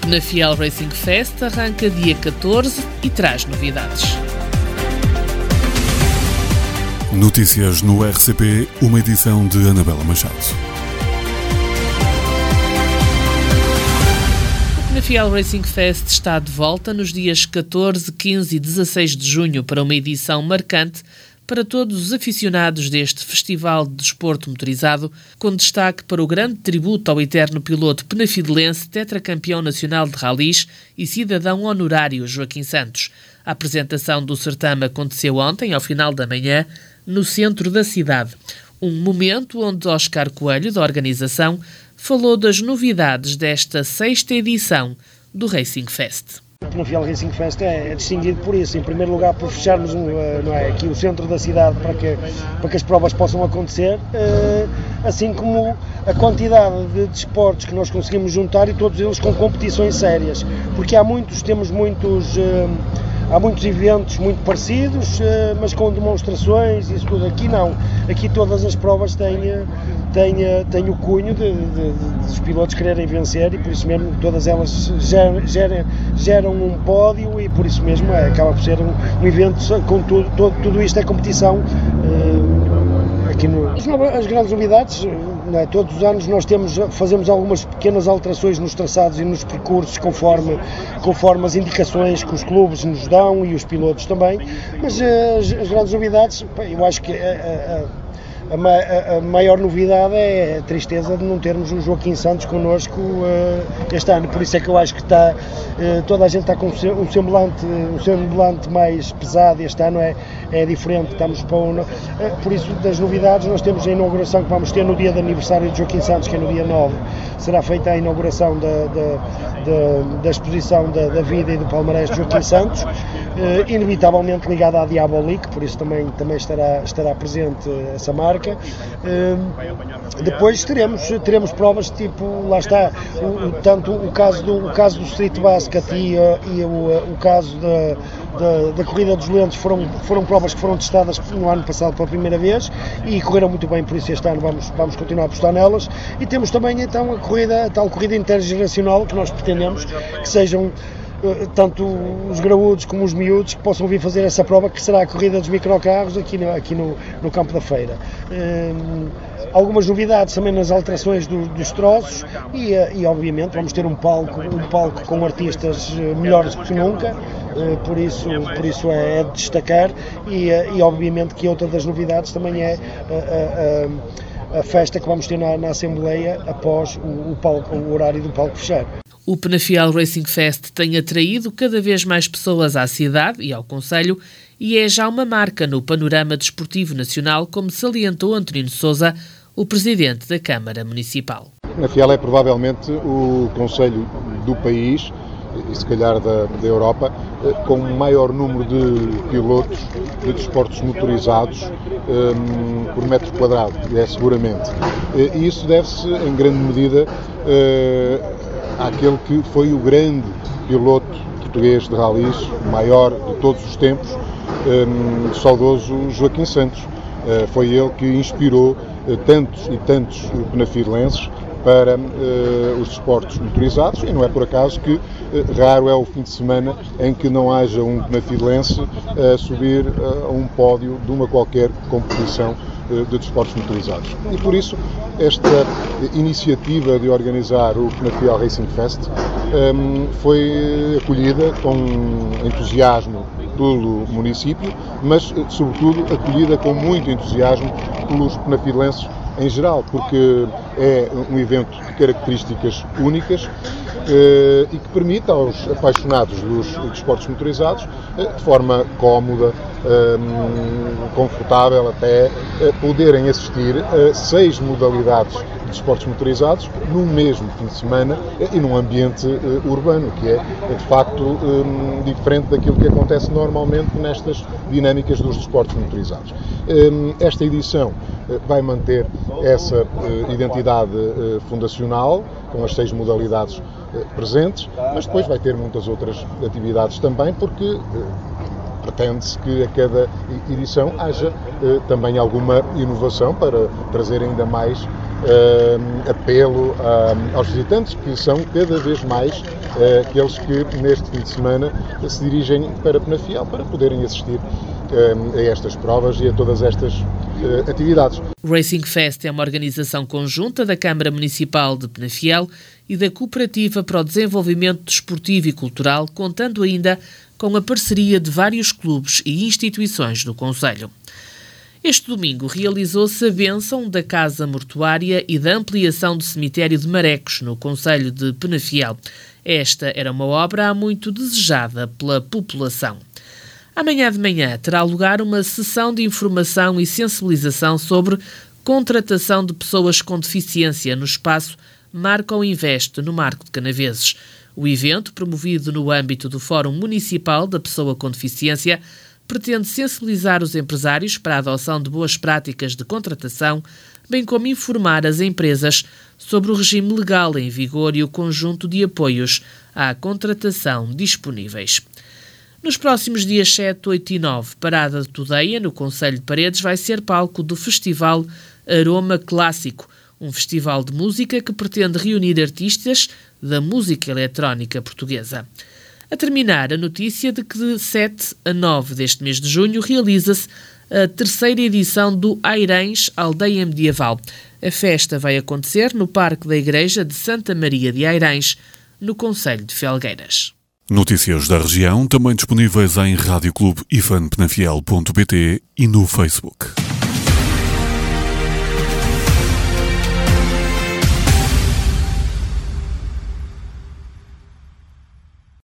Penafiel Racing Fest arranca dia 14 e traz novidades. Notícias no RCP, uma edição de Anabela Machado. O Penafiel Racing Fest está de volta nos dias 14, 15 e 16 de junho para uma edição marcante para todos os aficionados deste festival de desporto motorizado, com destaque para o grande tributo ao eterno piloto penafidelense, tetracampeão nacional de ralis e cidadão honorário Joaquim Santos. A apresentação do certame aconteceu ontem, ao final da manhã, no centro da cidade. Um momento onde Oscar Coelho, da organização, falou das novidades desta 6ª edição do Racing Fest. O Penafiel Racing Fest é distinguido por isso, em primeiro lugar por fecharmos aqui o centro da cidade para que as provas possam acontecer, assim como a quantidade de desportos que nós conseguimos juntar e todos eles com competições sérias, porque há muitos eventos muito parecidos, mas com demonstrações e isso tudo. Aqui não, aqui todas as provas têm o cunho dos pilotos quererem vencer e por isso mesmo todas elas geram um pódio e por isso mesmo acaba por ser um evento com tudo isto é competição. As grandes novidades, todos os anos nós fazemos algumas pequenas alterações nos traçados e nos percursos conforme as indicações que os clubes nos dão e os pilotos também, mas as grandes novidades, eu acho que a maior novidade é a tristeza de não termos o Joaquim Santos connosco este ano, por isso é que eu acho que toda a gente está com um semblante mais pesado. Este ano é diferente, por isso das novidades nós temos a inauguração que vamos ter no dia de aniversário de Joaquim Santos, que é no dia 9, será feita a inauguração da exposição da vida e do palmarés de Joaquim Santos, inevitavelmente ligada à Diabolique, por isso também estará presente essa marca. Depois teremos provas tipo, lá está, tanto o caso do Street Basket e o caso da Corrida dos Lentos foram provas que foram testadas no ano passado pela primeira vez e correram muito bem, por isso este ano vamos continuar a apostar nelas. E temos também então a tal corrida intergeracional que nós pretendemos que sejam tanto os graúdos como os miúdos que possam vir fazer essa prova, que será a corrida dos microcarros aqui no campo da feira. Algumas novidades também nas alterações dos troços e obviamente vamos ter um palco com artistas melhores do que nunca, por isso é de destacar e obviamente que outra das novidades também é a festa que vamos ter na Assembleia após o horário do palco fechar. O Penafiel Racing Fest tem atraído cada vez mais pessoas à cidade e ao concelho e é já uma marca no panorama desportivo nacional, como salientou António Sousa, o presidente da Câmara Municipal. Penafiel é provavelmente o concelho do país, e se calhar da Europa, com o maior número de pilotos de desportos motorizados por metro quadrado, seguramente. E isso deve-se, em grande medida, àquele que foi o grande piloto português de ralis, o maior de todos os tempos, saudoso Joaquim Santos. Foi ele que inspirou tantos e tantos penafidelenses para os desportos motorizados e não é por acaso que raro é o fim de semana em que não haja um penafidelense a subir a um pódio de uma qualquer competição de desportos motorizados. E por isso esta iniciativa de organizar o Penafiel Racing Fest foi acolhida com entusiasmo pelo município, mas sobretudo acolhida com muito entusiasmo pelos penafidelenses em geral, porque é um evento de características únicas e que permite aos apaixonados dos desportos motorizados, de forma cómoda, confortável até, poderem assistir a 6 modalidades de desportos motorizados no mesmo fim de semana e num ambiente urbano, que é de facto diferente daquilo que acontece normalmente nestas dinâmicas dos desportos motorizados. Esta edição vai manter essa identidade fundacional, com as 6 modalidades presentes, mas depois vai ter muitas outras atividades também, porque pretende-se que a cada edição haja também alguma inovação para trazer ainda mais apelo aos visitantes, que são cada vez mais aqueles que neste fim de semana se dirigem para Penafiel para poderem assistir a estas provas e a todas estas atividades. O Racing Fest é uma organização conjunta da Câmara Municipal de Penafiel e da Cooperativa para o Desenvolvimento Desportivo e Cultural, contando ainda com a parceria de vários clubes e instituições do concelho. Este domingo realizou-se a bênção da Casa Mortuária e da ampliação do cemitério de Marecos, no concelho de Penafiel. Esta era uma obra há muito desejada pela população. Amanhã de manhã terá lugar uma sessão de informação e sensibilização sobre contratação de pessoas com deficiência no espaço Marco Invest, no Marco de Canaveses. O evento, promovido no âmbito do Fórum Municipal da Pessoa com Deficiência, pretende sensibilizar os empresários para a adoção de boas práticas de contratação, bem como informar as empresas sobre o regime legal em vigor e o conjunto de apoios à contratação disponíveis. Nos próximos dias 7, 8 e 9, Parada de Tudeia, no concelho de Paredes, vai ser palco do Festival Aroma Clássico, um festival de música que pretende reunir artistas da música eletrónica portuguesa. A terminar, a notícia de que de 7 a 9 deste mês de junho realiza-se a terceira edição do Airães Aldeia Medieval. A festa vai acontecer no Parque da Igreja de Santa Maria de Airães, no concelho de Felgueiras. Notícias da região também disponíveis em radioclubeifanpenafiel.pt e no Facebook.